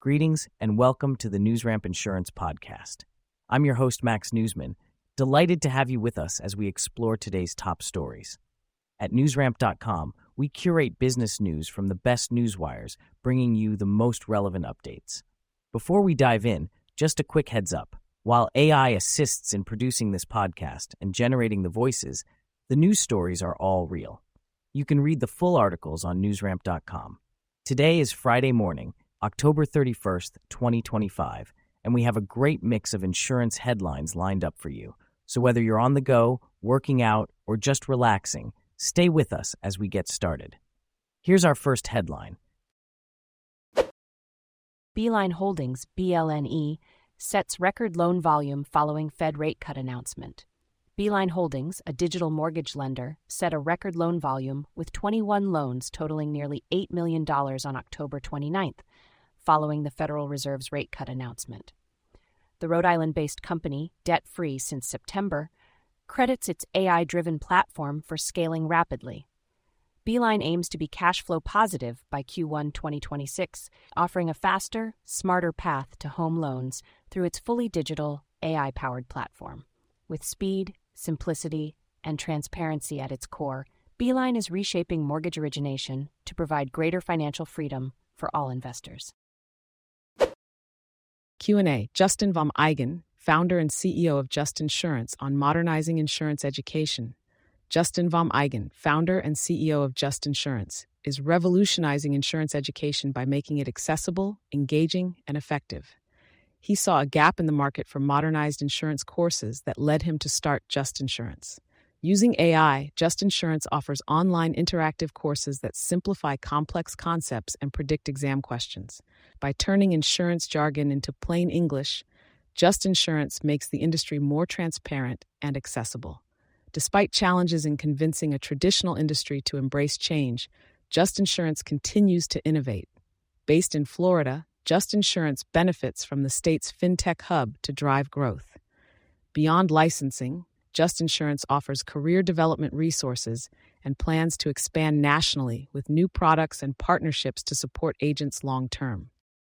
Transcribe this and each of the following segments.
Greetings and welcome to the NewsRamp Insurance Podcast. I'm your host, Max Newsman, delighted to have you with us as we explore today's top stories. At newsramp.com, we curate business news from the best newswires, bringing you the most relevant updates. Before we dive in, just a quick heads up. While AI assists in producing this podcast and generating the voices, the news stories are all real. You can read the full articles on newsramp.com. Today is Friday morning, October 31st, 2025, and we have a great mix of insurance headlines lined up for you. So whether you're on the go, working out, or just relaxing, stay with us as we get started. Here's our first headline. Beeline Holdings, BLNE, sets record loan volume following Fed rate cut announcement. Beeline Holdings, a digital mortgage lender, set a record loan volume with 21 loans totaling nearly $8 million on October 29th, following the Federal Reserve's rate cut announcement. The Rhode Island-based company, debt-free since September, credits its AI-driven platform for scaling rapidly. Beeline aims to be cash flow positive by Q1 2026, offering a faster, smarter path to home loans through its fully digital, AI-powered platform. With speed, simplicity, and transparency at its core, Beeline is reshaping mortgage origination to provide greater financial freedom for all investors. Q&A. Justin Vom Eigen, founder and CEO of Just Insurance, on modernizing insurance education. Justin Vom Eigen, founder and CEO of Just Insurance, is revolutionizing insurance education by making it accessible, engaging, and effective. He saw a gap in the market for modernized insurance courses that led him to start Just Insurance. Using AI, Just Insurance offers online interactive courses that simplify complex concepts and predict exam questions. By turning insurance jargon into plain English, Just Insurance makes the industry more transparent and accessible. Despite challenges in convincing a traditional industry to embrace change, Just Insurance continues to innovate. Based in Florida, Just Insurance benefits from the state's fintech hub to drive growth. Beyond licensing, Just Insurance offers career development resources and plans to expand nationally with new products and partnerships to support agents long-term.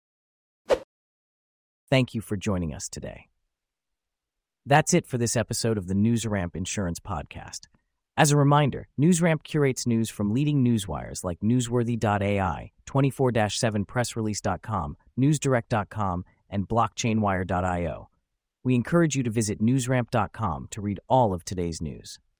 Thank you for joining us today. That's it for this episode of the NewsRamp Insurance Podcast. As a reminder, NewsRamp curates news from leading newswires like Newsworthy.ai, 24/7pressrelease.com, NewsDirect.com, and BlockchainWire.io. We encourage you to visit newsramp.com to read all of today's news.